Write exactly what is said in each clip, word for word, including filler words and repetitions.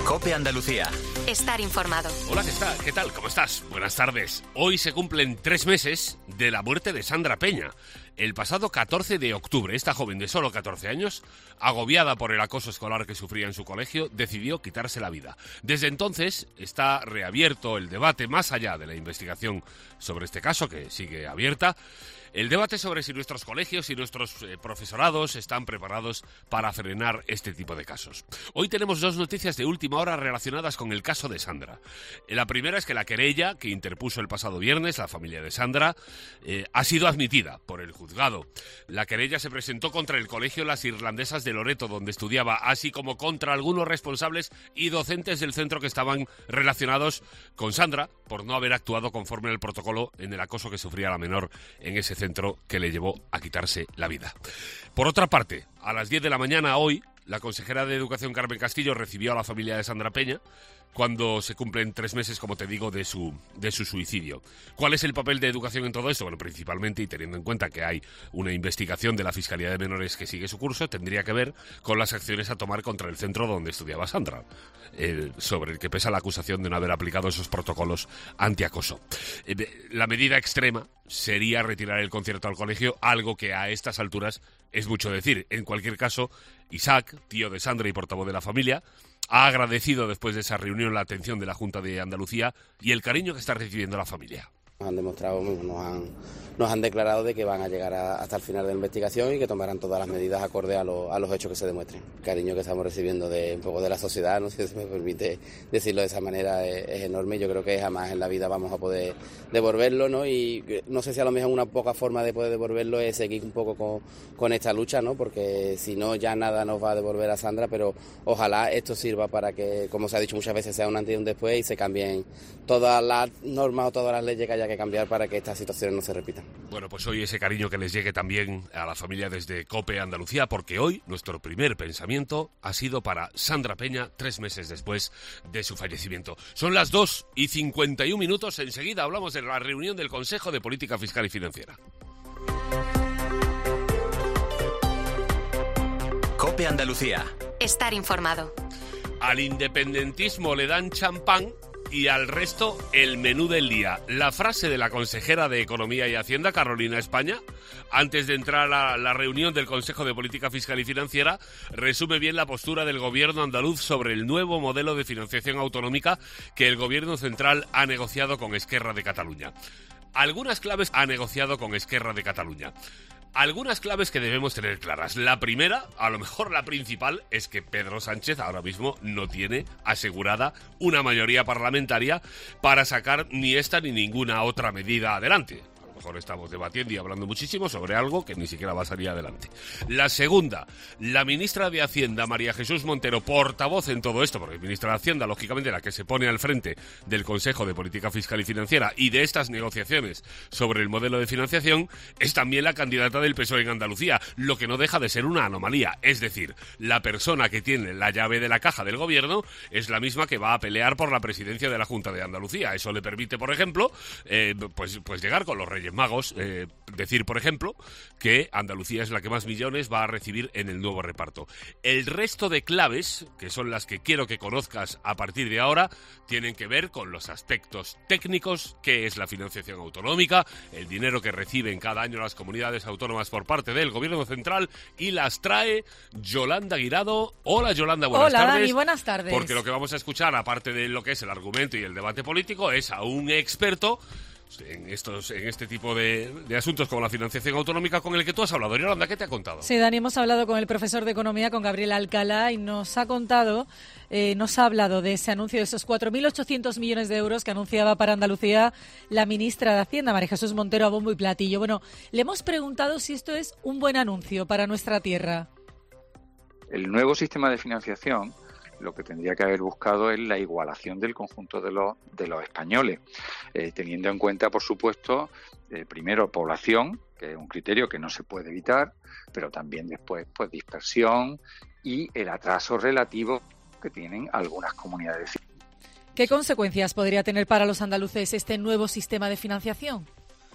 COPE Andalucía. Estar informado. Hola, ¿qué tal? ¿Qué tal? ¿Cómo estás? Buenas tardes. Hoy se cumplen tres meses de la muerte de Sandra Peña. El pasado catorce de octubre, esta joven de solo catorce años, agobiada por el acoso escolar que sufría en su colegio, decidió quitarse la vida. Desde entonces está reabierto el debate más allá de la investigación sobre este caso, que sigue abierta. El debate sobre si nuestros colegios y nuestros eh, profesorados están preparados para frenar este tipo de casos. Hoy tenemos dos noticias de última hora relacionadas con el caso de Sandra. La primera es que la querella que interpuso el pasado viernes la familia de Sandra eh, ha sido admitida por el juzgado. La querella se presentó contra el colegio Las Irlandesas de Loreto, donde estudiaba, así como contra algunos responsables y docentes del centro que estaban relacionados con Sandra por no haber actuado conforme al protocolo en el acoso que sufría la menor en ese centro que le llevó a quitarse la vida. Por otra parte, a las diez de la mañana hoy, la consejera de Educación Carmen Castillo recibió a la familia de Sandra Peña cuando se cumplen tres meses, como te digo, de su, de su suicidio. ¿Cuál es el papel de Educación en todo esto? Bueno, principalmente, y teniendo en cuenta que hay una investigación de la Fiscalía de Menores que sigue su curso, tendría que ver con las acciones a tomar contra el centro donde estudiaba Sandra, eh, sobre el que pesa la acusación de no haber aplicado esos protocolos antiacoso. Eh, la medida extrema sería retirar el concierto al colegio, algo que a estas alturas es mucho decir. En cualquier caso, Isaac, tío de Sandra y portavoz de la familia, ha agradecido después de esa reunión la atención de la Junta de Andalucía y el cariño que está recibiendo la familia. Nos han demostrado, nos han, nos han declarado de que van a llegar a, hasta el final de la investigación y que tomarán todas las medidas acorde a, lo, a los hechos que se demuestren. El cariño que estamos recibiendo de un poco de la sociedad, no sé si me permite decirlo de esa manera, es, es enorme. Yo creo que jamás en la vida vamos a poder devolverlo, ¿no? Y no sé si a lo mejor una poca forma de poder devolverlo es seguir un poco con, con esta lucha, ¿no? Porque si no, ya nada nos va a devolver a Sandra, pero ojalá esto sirva para que, como se ha dicho muchas veces, sea un antes y un después y se cambien todas las normas o todas las leyes que haya que cambiar para que estas situaciones no se repitan. Bueno, pues hoy ese cariño que les llegue también a la familia desde COPE Andalucía, porque hoy nuestro primer pensamiento ha sido para Sandra Peña, tres meses después de su fallecimiento. Son las dos y cincuenta y un minutos, enseguida hablamos de la reunión del Consejo de Política Fiscal y Financiera. COPE Andalucía. Estar informado. Al independentismo le dan champán y al resto el menú del día. La frase de la consejera de Economía y Hacienda, Carolina España, antes de entrar a la reunión del Consejo de Política Fiscal y Financiera, resume bien la postura del gobierno andaluz sobre el nuevo modelo de financiación autonómica que el gobierno central ha negociado con Esquerra de Cataluña. Algunas claves ha negociado con Esquerra de Cataluña. Algunas claves que debemos tener claras. La primera, a lo mejor la principal, es que Pedro Sánchez ahora mismo no tiene asegurada una mayoría parlamentaria para sacar ni esta ni ninguna otra medida adelante. A lo mejor estamos debatiendo y hablando muchísimo sobre algo que ni siquiera va a salir adelante. La segunda, la ministra de Hacienda, María Jesús Montero, portavoz en todo esto, porque es ministra de Hacienda, lógicamente, la que se pone al frente del Consejo de Política Fiscal y Financiera y de estas negociaciones sobre el modelo de financiación, es también la candidata del P S O E en Andalucía, lo que no deja de ser una anomalía. Es decir, la persona que tiene la llave de la caja del gobierno es la misma que va a pelear por la presidencia de la Junta de Andalucía. Eso le permite, por ejemplo, eh, pues, pues llegar con los Reyes Magos, eh, decir, por ejemplo, que Andalucía es la que más millones va a recibir en el nuevo reparto. El resto de claves, que son las que quiero que conozcas a partir de ahora, tienen que ver con los aspectos técnicos, qué es la financiación autonómica, el dinero que reciben cada año las comunidades autónomas por parte del Gobierno Central, y las trae Yolanda Guirado. Hola, Yolanda, buenas Hola, tardes. Hola, Dani, buenas tardes. Porque lo que vamos a escuchar, aparte de lo que es el argumento y el debate político, es a un experto en estos en este tipo de, de asuntos como la financiación autonómica con el que tú has hablado. Yolanda, ¿qué te ha contado? Sí, Dani, hemos hablado con el profesor de Economía, con Gabriel Alcalá, y nos ha contado, eh, nos ha hablado de ese anuncio de esos cuatro mil ochocientos millones de euros que anunciaba para Andalucía la ministra de Hacienda, María Jesús Montero, a bombo y platillo. Bueno, le hemos preguntado si esto es un buen anuncio para nuestra tierra. El nuevo sistema de financiación lo que tendría que haber buscado es la igualación del conjunto de los de los españoles, eh, teniendo en cuenta, por supuesto, eh, primero población, que es un criterio que no se puede evitar, pero también después pues dispersión y el atraso relativo que tienen algunas comunidades. ¿Qué consecuencias podría tener para los andaluces este nuevo sistema de financiación?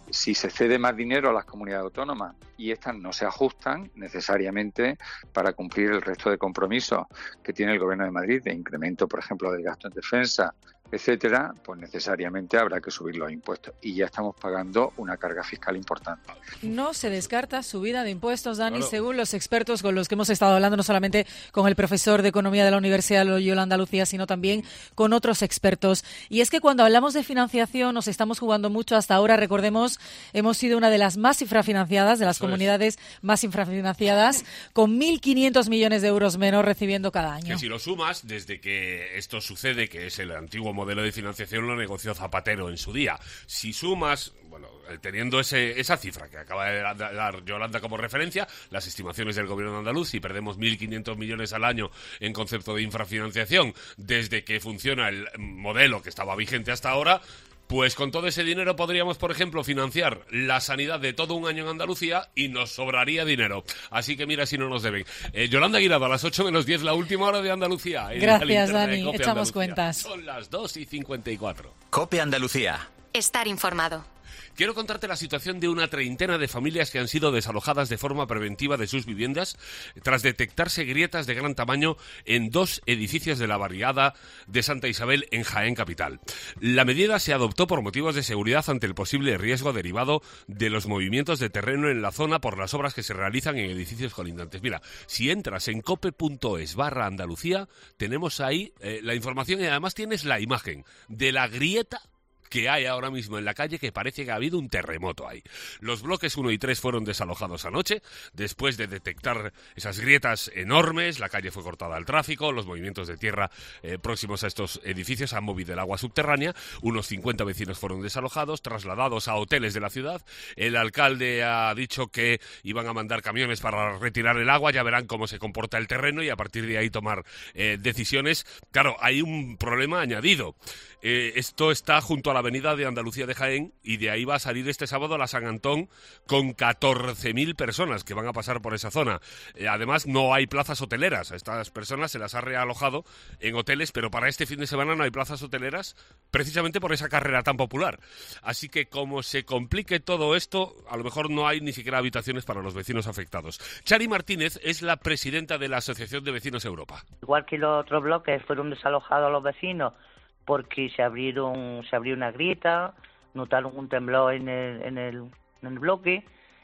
si se cede más dinero a las comunidades autónomas y estas no se ajustan necesariamente para cumplir el resto de compromisos que tiene el Gobierno de Madrid, de incremento, por ejemplo, del gasto en defensa, etcétera, pues necesariamente habrá que subir los impuestos. Y ya estamos pagando una carga fiscal importante. No se descarta subida de impuestos, Dani, Claro. según los expertos con los que hemos estado hablando, no solamente con el profesor de Economía de la Universidad Loyola Andalucía, sino también con otros expertos. Y es que cuando hablamos de financiación nos estamos jugando mucho. Hasta ahora, recordemos, hemos sido una de las más infrafinanciadas, de las Eso comunidades es. más infrafinanciadas, con mil quinientos millones de euros menos recibiendo cada año. Que si lo sumas, desde que esto sucede, que es el antiguo modelo de financiación, lo negoció Zapatero en su día. Si sumas, bueno, teniendo ese, esa cifra que acaba de dar Yolanda como referencia, las estimaciones del Gobierno andaluz, si perdemos mil quinientos millones al año en concepto de infrafinanciación, desde que funciona el modelo que estaba vigente hasta ahora, pues con todo ese dinero podríamos, por ejemplo, financiar la sanidad de todo un año en Andalucía y nos sobraría dinero. Así que mira si no nos deben. Eh, Yolanda Guirado, a las ocho menos diez, la última hora de Andalucía. Gracias, Dani. Echamos cuentas. Son las dos y cincuenta y cuatro. COPE Andalucía. Estar informado. Quiero contarte la situación de una treintena de familias que han sido desalojadas de forma preventiva de sus viviendas tras detectarse grietas de gran tamaño en dos edificios de la barriada de Santa Isabel en Jaén capital. La medida se adoptó por motivos de seguridad ante el posible riesgo derivado de los movimientos de terreno en la zona por las obras que se realizan en edificios colindantes. Mira, si entras en cope.es barra Andalucía, tenemos ahí eh, la información y además tienes la imagen de la grieta que hay ahora mismo en la calle, que parece que ha habido un terremoto ahí. Los bloques uno y tres fueron desalojados anoche, después de detectar esas grietas enormes. La calle fue cortada al tráfico, los movimientos de tierra eh, próximos a estos edificios han movido el agua subterránea. Unos cincuenta vecinos fueron desalojados, trasladados a hoteles de la ciudad. El alcalde ha dicho que iban a mandar camiones para retirar el agua, ya verán cómo se comporta el terreno y a partir de ahí tomar eh, decisiones. Claro, hay un problema añadido. Eh, esto está junto a la avenida de Andalucía de Jaén y de ahí va a salir este sábado la San Antón con catorce mil personas que van a pasar por esa zona. Eh, además, no hay plazas hoteleras. A estas personas se las ha realojado en hoteles, pero para este fin de semana no hay plazas hoteleras precisamente por esa carrera tan popular. Así que como se complique todo esto, a lo mejor no hay ni siquiera habitaciones para los vecinos afectados. Chari Martínez es la presidenta de la Asociación de Vecinos Europa. Igual que los otros bloques fueron desalojados los vecinos porque se abrieron, se abrió una grieta, notaron un temblor en el, en el, en el bloque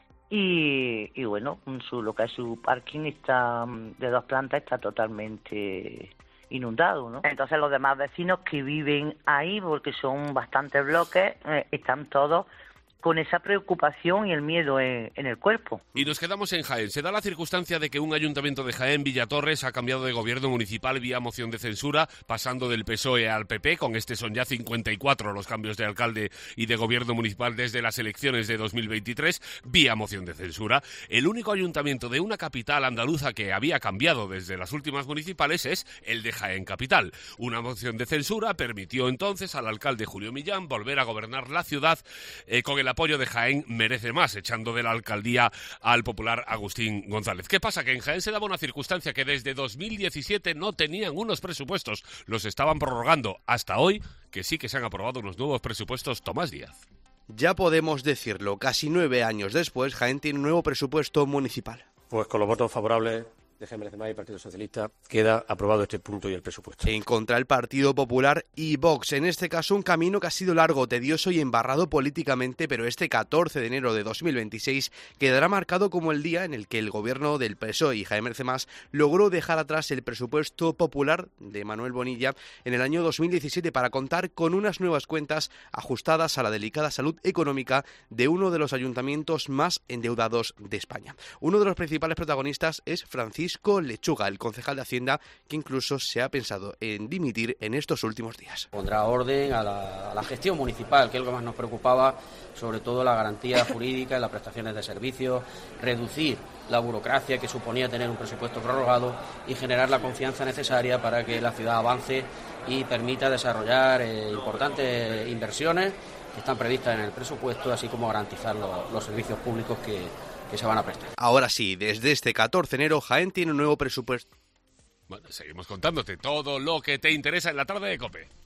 y, y bueno, su, lo que es su parking está de dos plantas está totalmente inundado, ¿no? Entonces los demás vecinos que viven ahí, porque son bastantes bloques, eh, están todos con esa preocupación y el miedo en, en el cuerpo. Y nos quedamos en Jaén. Se da la circunstancia de que un ayuntamiento de Jaén, Villatorres, ha cambiado de gobierno municipal vía moción de censura, pasando del P S O E al P P. Con este son ya cincuenta y cuatro los cambios de alcalde y de gobierno municipal desde las elecciones de dos mil veintitrés, vía moción de censura. El único ayuntamiento de una capital andaluza que había cambiado desde las últimas municipales es el de Jaén capital. Una moción de censura permitió entonces al alcalde Julio Millán volver a gobernar la ciudad eh, con el apoyo de Jaén Merece Más, echando de la alcaldía al popular Agustín González. ¿Qué pasa? Que en Jaén se daba una circunstancia que desde dos mil diecisiete no tenían unos presupuestos, los estaban prorrogando hasta hoy, que sí que se han aprobado unos nuevos presupuestos. Tomás Díaz. Ya podemos decirlo, casi nueve años después, Jaén tiene un nuevo presupuesto municipal. Pues con los votos favorables de Jaén Merece Más y Partido Socialista queda aprobado este punto y el presupuesto. En contra el Partido Popular y Vox. En este caso, un camino que ha sido largo, tedioso y embarrado políticamente, pero este catorce de enero de dos mil veintiséis quedará marcado como el día en el que el gobierno del P S O E y Jaén Merece Más logró dejar atrás el presupuesto popular de Manuel Bonilla en el año dos mil diecisiete para contar con unas nuevas cuentas ajustadas a la delicada salud económica de uno de los ayuntamientos más endeudados de España. Uno de los principales protagonistas es Francisco Lechuga, el concejal de Hacienda, que incluso se ha pensado en dimitir en estos últimos días. Pondrá orden a la, a la gestión municipal, que es lo que más nos preocupaba, sobre todo la garantía jurídica en las prestaciones de servicios, reducir la burocracia que suponía tener un presupuesto prorrogado y generar la confianza necesaria para que la ciudad avance y permita desarrollar eh, importantes inversiones que están previstas en el presupuesto, así como garantizar lo, los servicios públicos que que se van a prestar. Ahora sí, desde este catorce de enero, Jaén tiene un nuevo presupuesto. Bueno, seguimos contándote todo lo que te interesa en la tarde de COPE.